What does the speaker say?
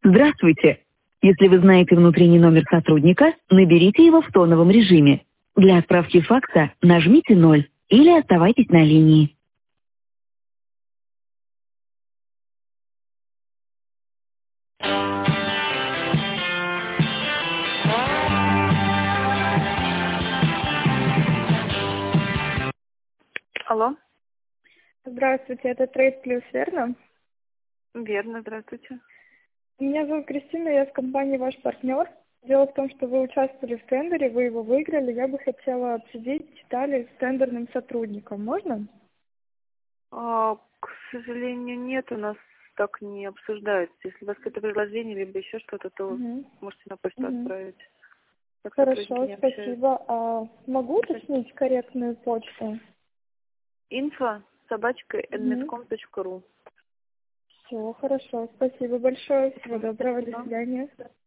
Здравствуйте! Если вы знаете внутренний номер сотрудника, наберите его в тоновом режиме. Для отправки факса нажмите 0 или оставайтесь на линии. Алло, Здравствуйте, это Трейд Плюс, верно? верно, здравствуйте. Меня зовут Кристина, я с компании «Ваш партнер». Дело в том, что вы участвовали в тендере, вы его выиграли. Я бы хотела обсудить детали с тендерным сотрудником. Можно? К сожалению, нет, у нас так не обсуждается. Если у вас какое-то предложение, либо еще что-то, то Угу. можете на почту отправить. Так сотрудники Хорошо, не общаются. спасибо. А могу уточнить корректную почту? Угу. info@nmetcom.ru. Все, хорошо. Спасибо большое. Всего доброго. До Спасибо. свидания.